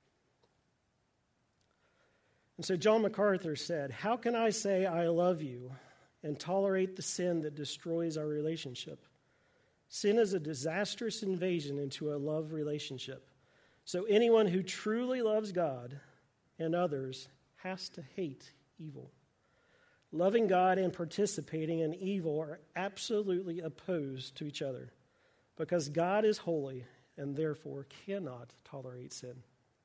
And so John MacArthur said, how can I say I love you and tolerate the sin that destroys our relationship? Sin is a disastrous invasion into a love relationship. So anyone who truly loves God and others has to hate evil. Loving God and participating in evil are absolutely opposed to each other because God is holy and therefore cannot tolerate sin.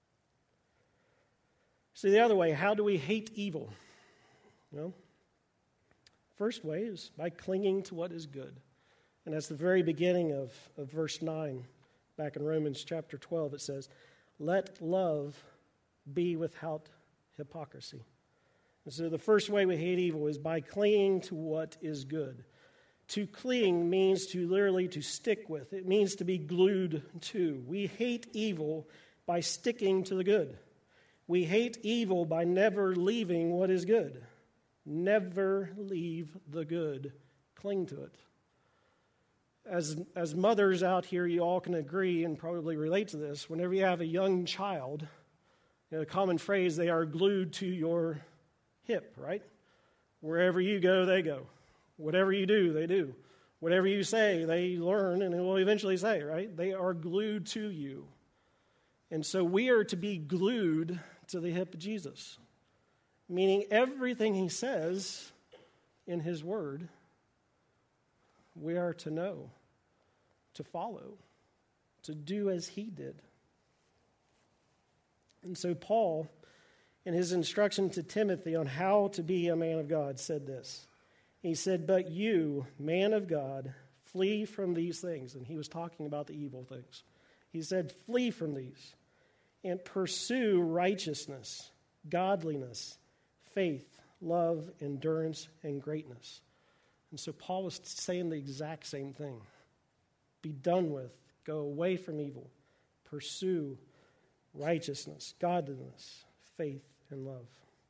See, the other way, how do we hate evil? Well, first way is by clinging to what is good. And that's the very beginning of verse 9. Back in Romans chapter 12, it says, "Let love be without hypocrisy." And so the first way we hate evil is by clinging to what is good. To cling means to literally to stick with. It means to be glued to. We hate evil by sticking to the good. We hate evil by never leaving what is good. Never leave the good. Cling to it. As mothers out here, you all can agree and probably relate to this. Whenever you have a young child, the common phrase, they are glued to your hip, right? Wherever you go, they go. Whatever you do, they do. Whatever you say, they learn and will eventually say, right? They are glued to you. And so we are to be glued to the hip of Jesus, meaning everything he says in his word, we are to know, to follow, to do as he did. And so Paul, in his instruction to Timothy on how to be a man of God, said this. He said, "But you, man of God, flee from these things." And he was talking about the evil things. He said, "Flee from these and pursue righteousness, godliness, faith, love, endurance, and greatness." And so Paul was saying the exact same thing. Be done with, go away from evil, pursue righteousness, godliness, faith, and love.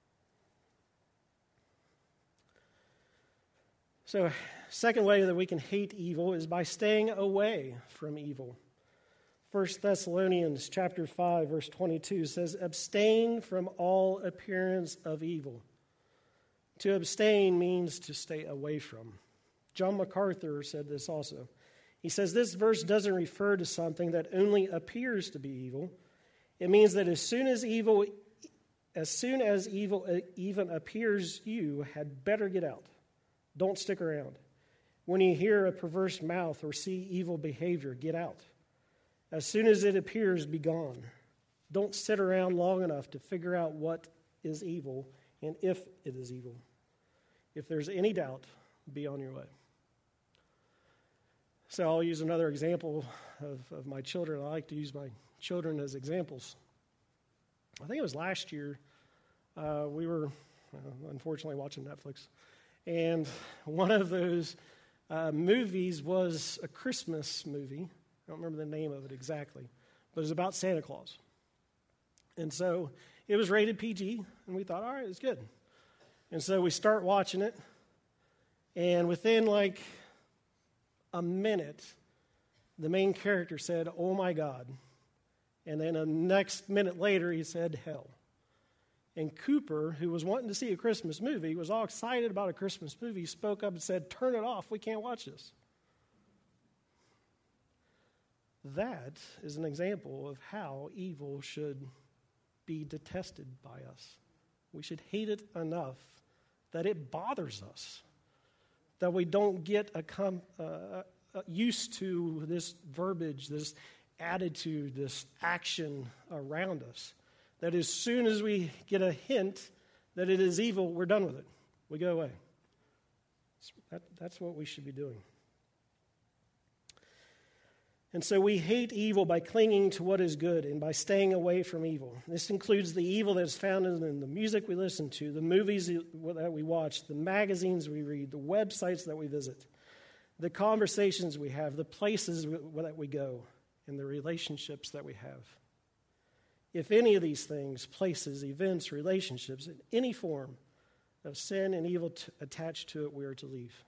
So, second way that we can hate evil is by staying away from evil. 1 Thessalonians chapter 5, verse 22 says, "Abstain from all appearance of evil." To abstain means to stay away from. John MacArthur said this also. He says, "This verse doesn't refer to something that only appears to be evil. It means that as soon as evil even appears, you had better get out. Don't stick around. When you hear a perverse mouth or see evil behavior, get out. As soon as it appears, be gone. Don't sit around long enough to figure out what is evil and if it is evil. If there's any doubt, be on your way." So I'll use another example of my children. I like to use my children as examples. I think it was last year, we were unfortunately watching Netflix. And one of those movies was a Christmas movie. I don't remember the name of it exactly, but it was about Santa Claus. And so it was rated PG, and we thought, all right, it's good. And so we start watching it, and within like a minute, the main character said, "Oh my God." And then the next minute later, he said, "Hell." And Cooper, who was wanting to see a Christmas movie, was all excited about a Christmas movie, spoke up and said, "Turn it off, we can't watch this." That is an example of how evil should be detested by us. We should hate it enough that it bothers us, that we don't get used to this verbiage, this attitude, this action around us. That as soon as we get a hint that it is evil, we're done with it. We go away. That's what we should be doing. And so we hate evil by clinging to what is good and by staying away from evil. This includes the evil that is found in the music we listen to, the movies that we watch, the magazines we read, the websites that we visit, the conversations we have, the places that we go, and the relationships that we have. If any of these things, places, events, relationships, in any form of sin and evil attached to it, we are to leave.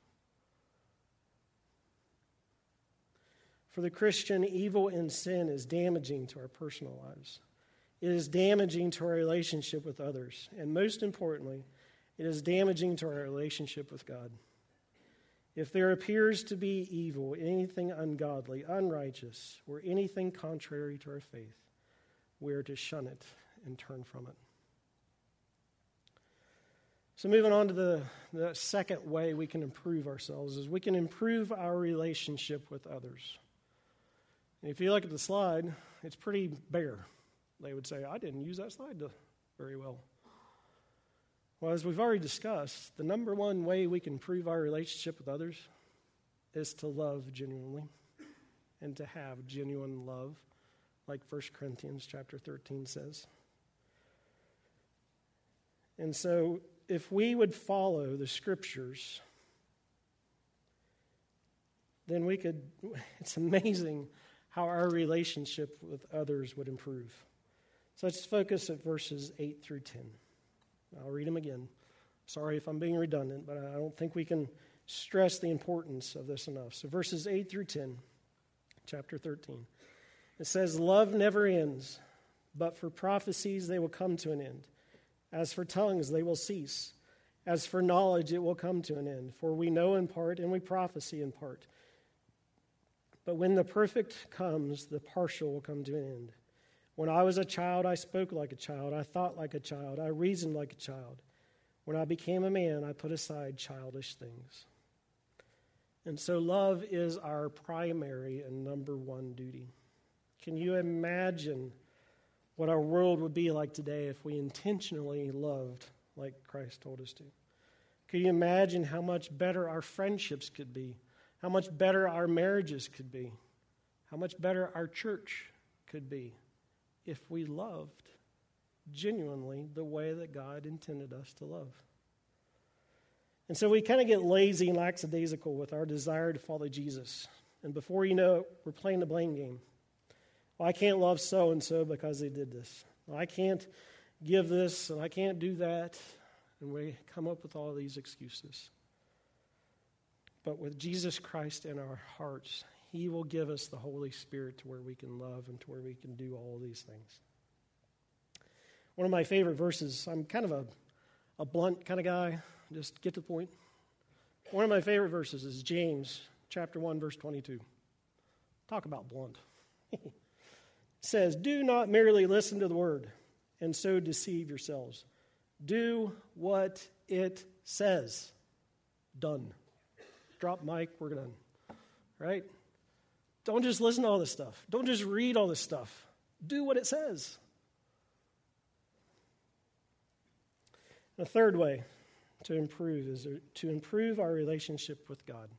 For the Christian, evil and sin is damaging to our personal lives. It is damaging to our relationship with others. And most importantly, it is damaging to our relationship with God. If there appears to be evil, anything ungodly, unrighteous, or anything contrary to our faith, we are to shun it and turn from it. So moving on to the second way we can improve ourselves is we can improve our relationship with others. And if you look at the slide, it's pretty bare. They would say, I didn't use that slide very well. Well, as we've already discussed, the number one way we can improve our relationship with others is to love genuinely and to have genuine love, like 1 Corinthians chapter 13 says. And so if we would follow the Scriptures, then it's amazing how our relationship with others would improve. So let's focus at verses 8 through 10. I'll read them again. Sorry if I'm being redundant, but I don't think we can stress the importance of this enough. So verses 8 through 10, chapter 13. It says, "Love never ends, but for prophecies they will come to an end. As for tongues, they will cease. As for knowledge, it will come to an end. For we know in part and we prophesy in part. But when the perfect comes, the partial will come to an end. When I was a child, I spoke like a child. I thought like a child. I reasoned like a child. When I became a man, I put aside childish things." And so love is our primary and number one duty. Can you imagine what our world would be like today if we intentionally loved like Christ told us to? Can you imagine how much better our friendships could be? How much better our marriages could be? How much better our church could be if we loved genuinely the way that God intended us to love? And so we kind of get lazy and lackadaisical with our desire to follow Jesus. And before you know it, we're playing the blame game. Well, I can't love so-and-so because they did this. Well, I can't give this and I can't do that. And we come up with all these excuses. But with Jesus Christ in our hearts, He will give us the Holy Spirit to where we can love and to where we can do all of these things. One of my favorite verses, I'm kind of a blunt kind of guy, just get to the point. One of my favorite verses is James chapter 1, verse 22. Talk about blunt. It says, "Do not merely listen to the word and so deceive yourselves. Do what it says." Done. Drop mic, we're done. Right? Don't just listen to all this stuff. Don't just read all this stuff. Do what it says. The third way to improve is to improve our relationship with God.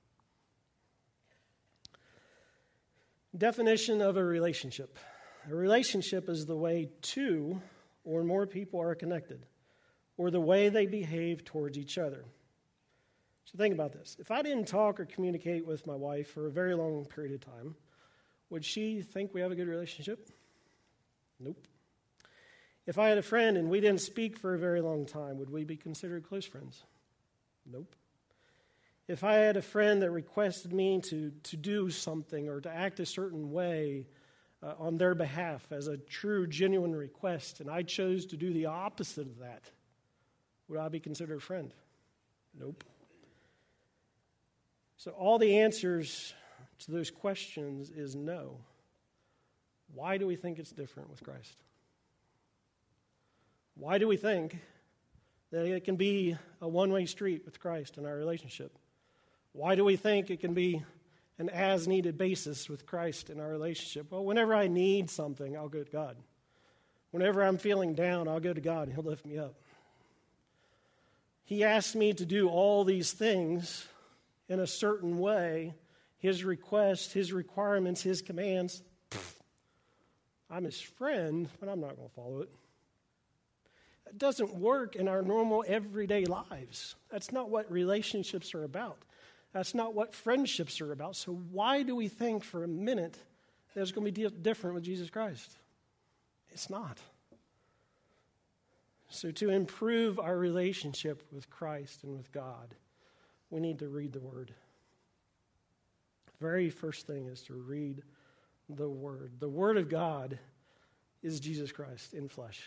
Definition of a relationship. A relationship is the way two or more people are connected, or the way they behave towards each other. So think about this. If I didn't talk or communicate with my wife for a very long period of time, would she think we have a good relationship? Nope. If I had a friend and we didn't speak for a very long time, would we be considered close friends? Nope. If I had a friend that requested me to do something or to act a certain way on their behalf as a true, genuine request, and I chose to do the opposite of that, would I be considered a friend? Nope. So all the answers to those questions is no. Why do we think it's different with Christ? Why do we think that it can be a one-way street with Christ in our relationship? Why do we think it can be an as-needed basis with Christ in our relationship? Well, whenever I need something, I'll go to God. Whenever I'm feeling down, I'll go to God and He'll lift me up. He asks me to do all these things in a certain way, His requests, His requirements, His commands. I'm His friend, but I'm not going to follow it. That doesn't work in our normal everyday lives. That's not what relationships are about. That's not what friendships are about. So why do we think for a minute that it's going to be different with Jesus Christ? It's not. So to improve our relationship with Christ and with God, we need to read the Word. The very first thing is to read the Word. The Word of God is Jesus Christ in flesh.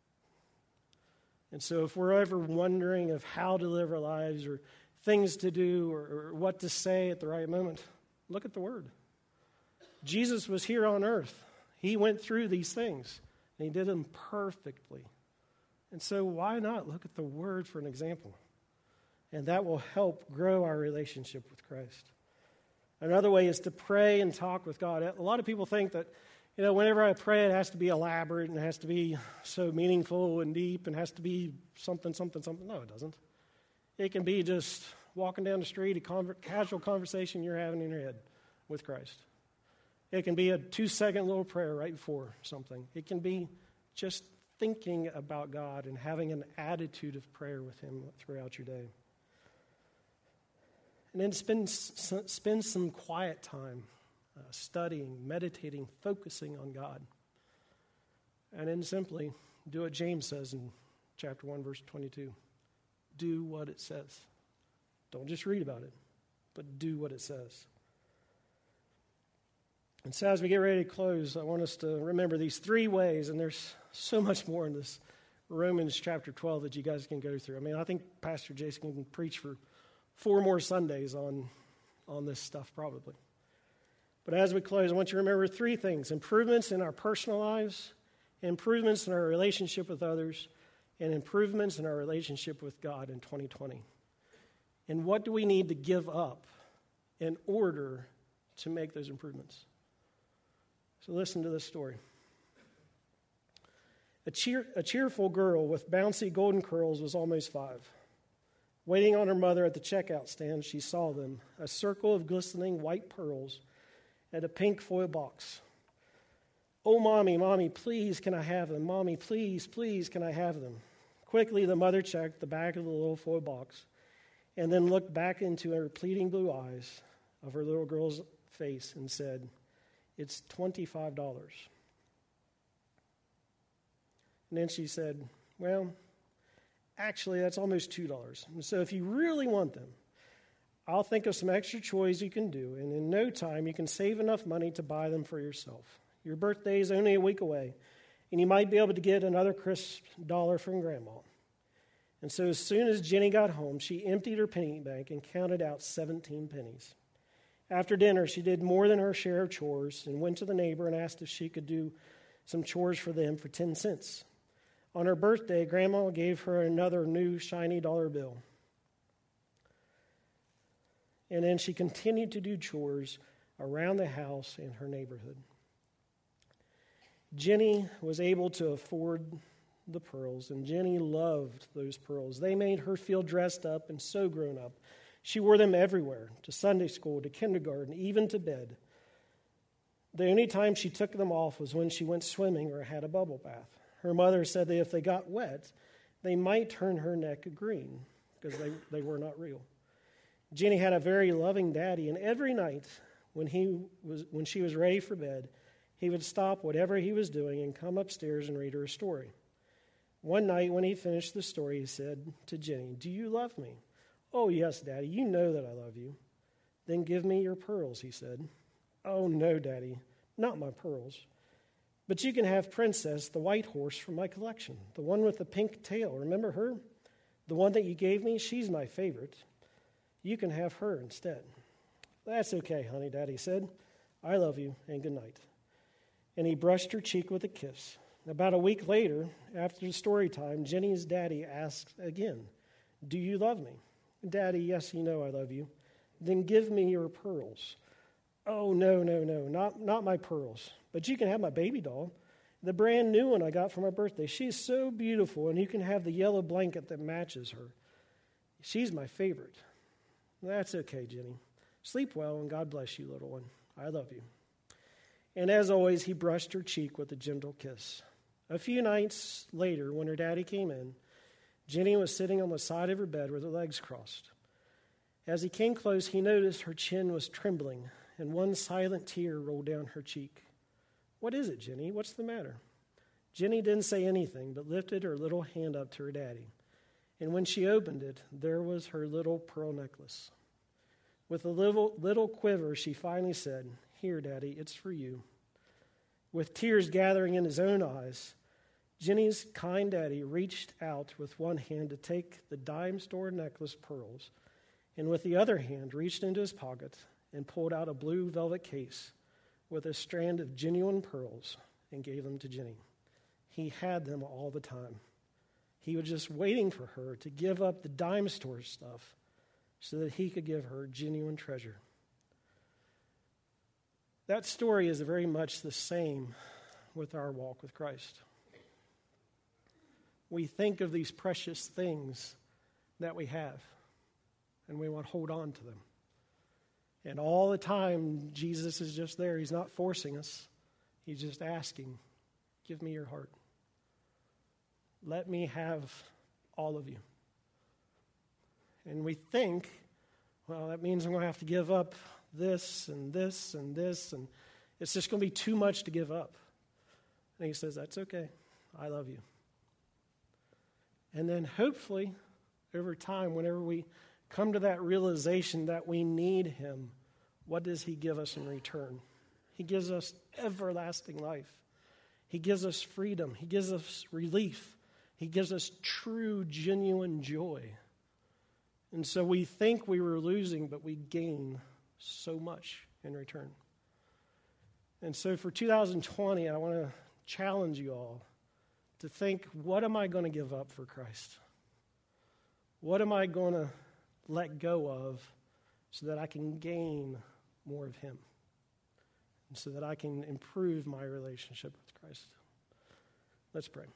And so if we're ever wondering of how to live our lives or things to do or what to say at the right moment, look at the Word. Jesus was here on earth. He went through these things, and He did them perfectly. And so why not look at the Word for an example? And that will help grow our relationship with Christ. Another way is to pray and talk with God. A lot of people think that, whenever I pray, it has to be elaborate and it has to be so meaningful and deep and has to be something, something, something. No, it doesn't. It can be just walking down the street, a casual conversation you're having in your head with Christ. It can be a 2-second little prayer right before something. It can be just thinking about God and having an attitude of prayer with Him throughout your day. And then spend some quiet time studying, meditating, focusing on God. And then simply do what James says in chapter 1, verse 22. Do what it says. Don't just read about it, but do what it says. And so as we get ready to close, I want us to remember these 3 ways, and there's so much more in this Romans chapter 12 that you guys can go through. I mean, I think Pastor Jason can preach for 4 more Sundays on this stuff probably. But as we close, I want you to remember 3 things: improvements in our personal lives, improvements in our relationship with others, and improvements in our relationship with God in 2020. And what do we need to give up in order to make those improvements? So listen to this story. A cheerful girl with bouncy golden curls was almost 5. Waiting on her mother at the checkout stand, she saw them, a circle of glistening white pearls and a pink foil box. "Oh, Mommy, please, can I have them? Mommy, please, can I have them?" Quickly, the mother checked the back of the little foil box and then looked back into her pleading blue eyes of her little girl's face and said, "It's $25. And then she said, "Well, actually, that's almost $2. And so if you really want them, I'll think of some extra chores you can do, and in no time you can save enough money to buy them for yourself. Your birthday is only a week away, and you might be able to get another crisp dollar from Grandma." And so as soon as Jenny got home, she emptied her penny bank and counted out 17 pennies. After dinner, she did more than her share of chores and went to the neighbor and asked if she could do some chores for them for 10 cents. On her birthday, Grandma gave her another new shiny dollar bill. And then she continued to do chores around the house and her neighborhood. Jenny was able to afford the pearls, and Jenny loved those pearls. They made her feel dressed up and so grown up. She wore them everywhere, to Sunday school, to kindergarten, even to bed. The only time she took them off was when she went swimming or had a bubble bath. Her mother said that if they got wet, they might turn her neck green because they were not real. Jenny had a very loving daddy, and every night when she was ready for bed, he would stop whatever he was doing and come upstairs and read her a story. One night when he finished the story, he said to Jenny, "Do you love me?" "Oh, yes, Daddy, you know that I love you." "Then give me your pearls," he said. "Oh, no, Daddy, not my pearls. But you can have Princess, the white horse from my collection, the one with the pink tail. Remember her? The one that you gave me? She's my favorite. You can have her instead." "That's okay, honey," Daddy said. "I love you, and good night." And he brushed her cheek with a kiss. About a week later, after the story time, Jenny's daddy asked again, "Do you love me?" "Daddy, yes, you know I love you." "Then give me your pearls." "Oh, no, not my pearls. But you can have my baby doll, the brand new one I got for my birthday. She's so beautiful, and you can have the yellow blanket that matches her. She's my favorite." "That's okay, Jenny. Sleep well, and God bless you, little one. I love you." And as always, he brushed her cheek with a gentle kiss. A few nights later, when her daddy came in, Jenny was sitting on the side of her bed with her legs crossed. As he came close, he noticed her chin was trembling, and one silent tear rolled down her cheek. "What is it, Jenny? What's the matter?" Jenny didn't say anything, but lifted her little hand up to her daddy. And when she opened it, there was her little pearl necklace. With a little quiver, she finally said, "Here, Daddy, it's for you." With tears gathering in his own eyes, Jenny's kind daddy reached out with one hand to take the dime store necklace pearls, and with the other hand reached into his pocket and pulled out a blue velvet case with a strand of genuine pearls and gave them to Jenny. He had them all the time. He was just waiting for her to give up the dime store stuff so that he could give her genuine treasure. That story is very much the same with our walk with Christ. We think of these precious things that we have. and we want to hold on to them. And all the time, Jesus is just there. He's not forcing us. He's just asking, give me your heart. Let me have all of you. And we think, well, that means I'm going to have to give up this and this and this, and it's just going to be too much to give up. And he says, that's okay. I love you. And then hopefully, over time, whenever we come to that realization that we need him, what does he give us in return? He gives us everlasting life. He gives us freedom. He gives us relief. He gives us true, genuine joy. And so we think we were losing, but we gain so much in return. And so for 2020, I want to challenge you all to think, what am I going to give up for Christ? What am I going to let go of so that I can gain more of him? And so that I can improve my relationship with Christ. Let's pray.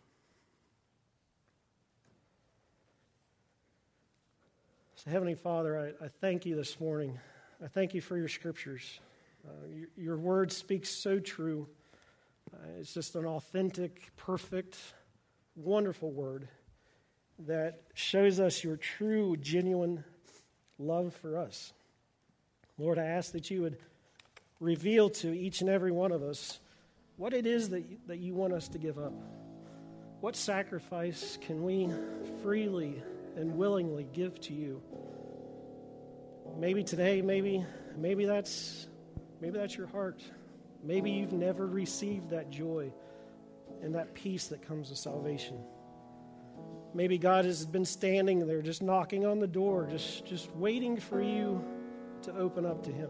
So Heavenly Father, I thank you this morning. I thank you for your scriptures. Your word speaks so true. It's just an authentic, perfect, wonderful word that shows us your true, genuine love for us. Lord, I ask that you would reveal to each and every one of us what it is that you want us to give up. What sacrifice can we freely and willingly give to you? Maybe today, maybe that's your heart. Maybe you've never received that joy and that peace that comes with salvation. Maybe God has been standing there just knocking on the door, just waiting for you to open up to him.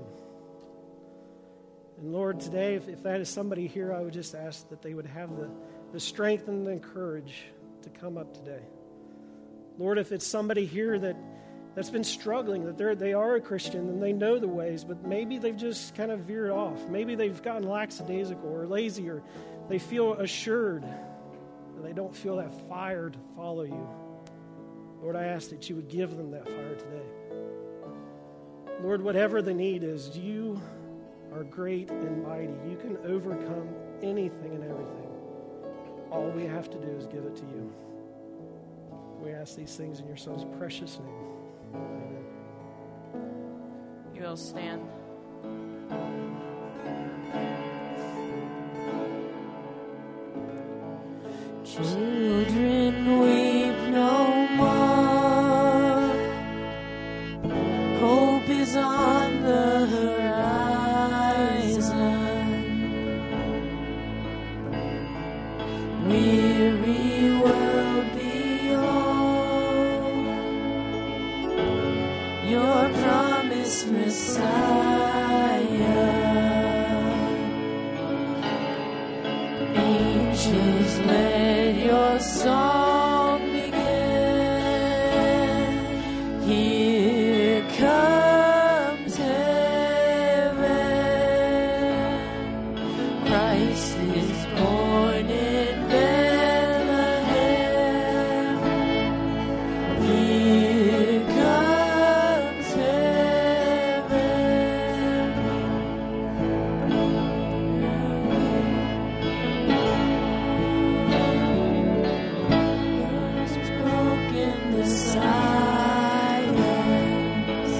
And Lord, today, if that is somebody here, I would just ask that they would have the strength and the courage to come up today. Lord, if it's somebody here that's been struggling, that they are a Christian and they know the ways, but maybe they've just kind of veered off. Maybe they've gotten lackadaisical or lazy, or they feel assured and they don't feel that fire to follow you. Lord, I ask that you would give them that fire today. Lord, whatever the need is, you are great and mighty. You can overcome anything and everything. All we have to do is give it to you. We ask these things in your Son's precious name. Amen. You will stand. Children, weep no more. Hope is on the horizon. Weary world, behold your promised Messiah. Angels, let your song begin. Here comes heaven. Christ is born in Bethlehem. Here comes heaven. There's broken the silence.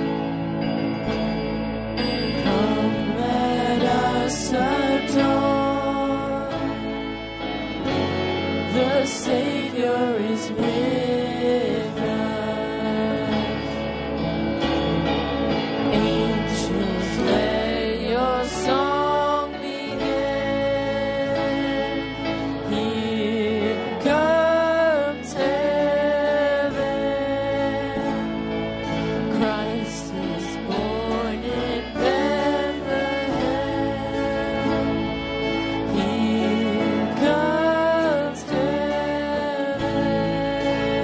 Come, let us adore. The Savior is with us. Angels, let your song begin. Here comes heaven. Christ is born in Bethlehem. Here comes heaven.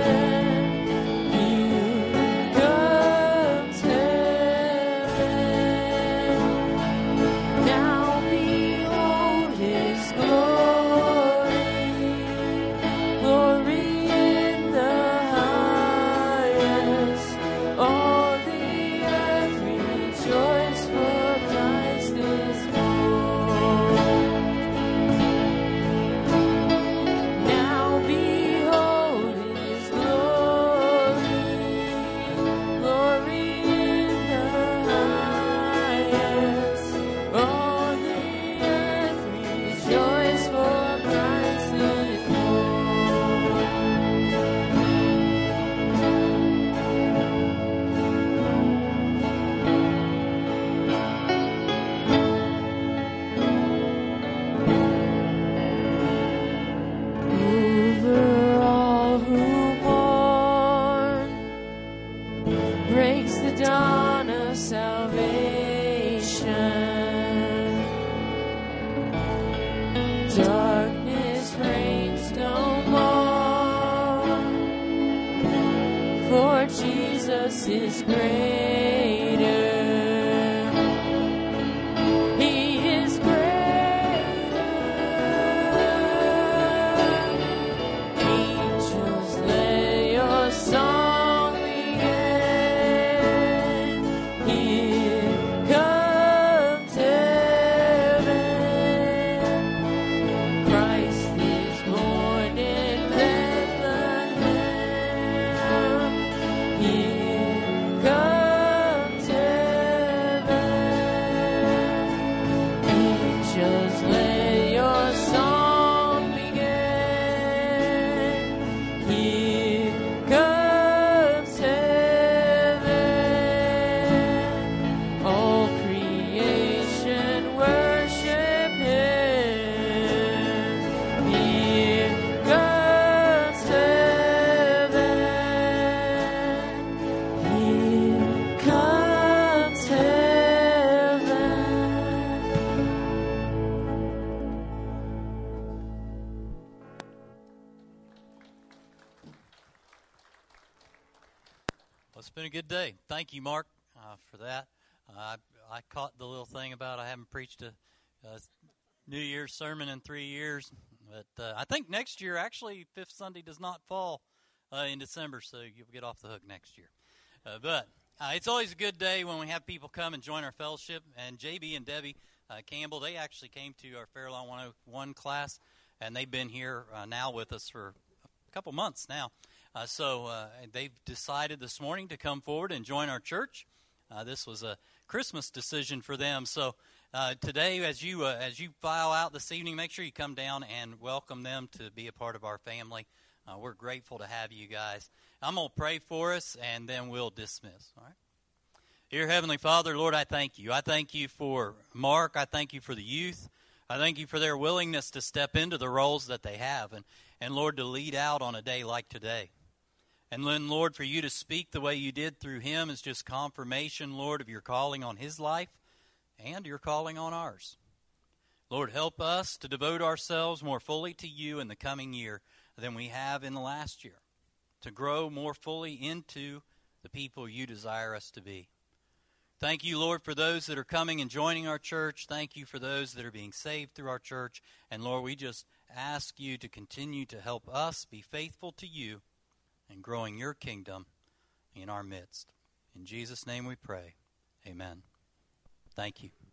darkness reigns no more, for Jesus is greater. He is greater. Angels, let your song begin. Here comes heaven. Christ is born in Bethlehem. Here comes heaven. Angels, let your song begin. Here comes heaven. All creation worship Him. Here comes heaven. Here comes heaven. Well, it's been a good day. Thank you, Mark, for that. I caught the little thing about I haven't preached a New Year's sermon in 3 years. But I think next year, actually, Fifth Sunday does not fall in December, so you'll get off the hook next year. But it's always a good day when we have people come and join our fellowship. And JB and Debbie Campbell, they actually came to our Fairlawn 101 class, and they've been here now with us for a couple months now. So they've decided this morning to come forward and join our church. This was a Christmas decision for them. So today, as you file out this evening, make sure you come down and welcome them to be a part of our family. We're grateful to have you guys. I'm going to pray for us, and then we'll dismiss. All right. Dear Heavenly Father, Lord, I thank you. I thank you for Mark. I thank you for the youth. I thank you for their willingness to step into the roles that they have, and Lord, to lead out on a day like today. And then, Lord, for you to speak the way you did through him is just confirmation, Lord, of your calling on his life and your calling on ours. Lord, help us to devote ourselves more fully to you in the coming year than we have in the last year, to grow more fully into the people you desire us to be. Thank you, Lord, for those that are coming and joining our church. Thank you for those that are being saved through our church. And, Lord, we just ask you to continue to help us be faithful to you and growing your kingdom in our midst. In Jesus' name we pray. Amen. Thank you.